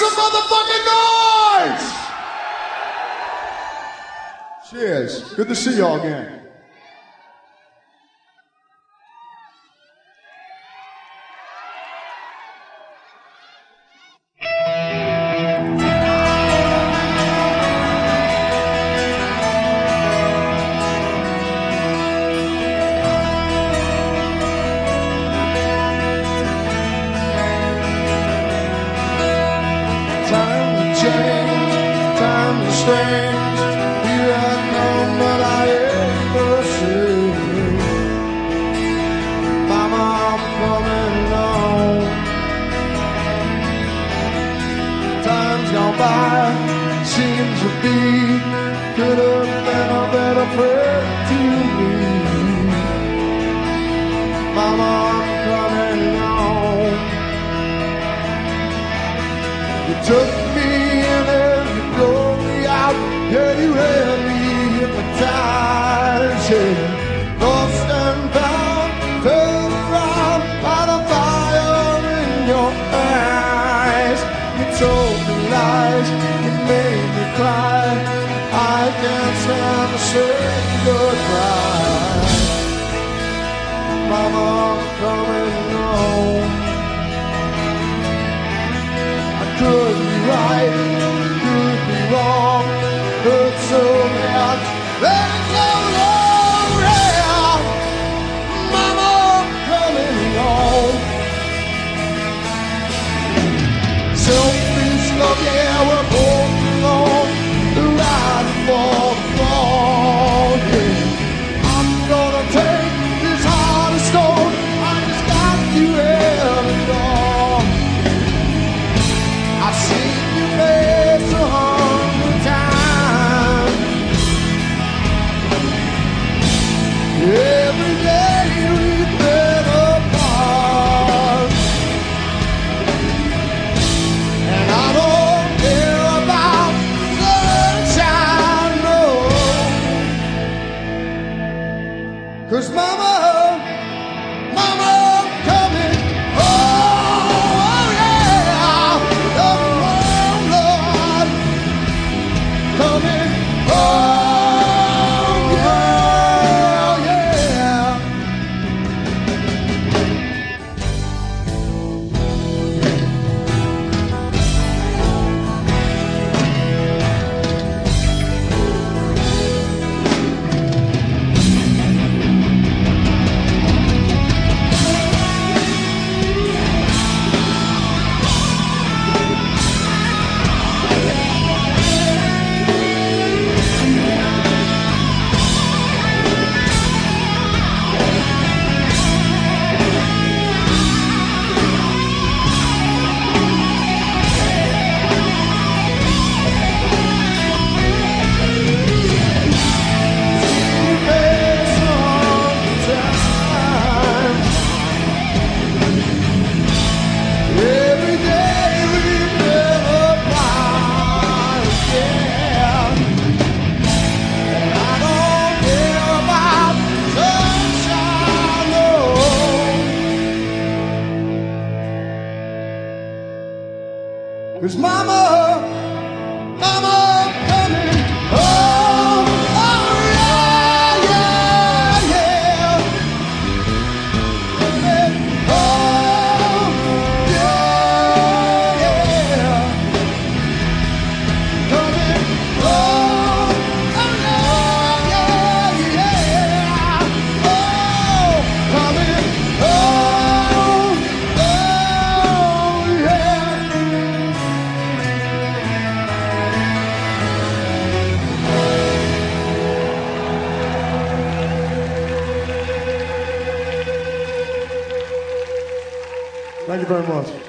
some motherfucking noise! Cheers. Good to see y'all again. Seems to be could have been a better friend to me. Mama, I'm coming home. You took me in and you drove me out. Yeah, you had me hypnotized. Yeah, lost and found, fell around by the fire in your eyes. You told me lies. Made me cry. I can't stand to say goodbye. Mama, I'm coming home. I could be right, could be wrong, hurt so much, there's no wrong. Yeah. Mama, I'm coming home. Selfish love, yeah, we're both for the fall, yeah. I'm gonna take this heart of stone. I just got you held it all. I've seen you face 100 times. Every day we've been apart, and I don't care about sunshine. 'Cause mama, mama, I'm coming home. Oh yeah, come on, Lord, coming home. Yeah, yeah. Cause mama, mama, I'm coming home. Oh yeah, yeah, yeah. Coming home. Yeah, yeah. Coming home. Oh yeah, yeah, yeah. Oh, coming home. Oh yeah. Thank you very much.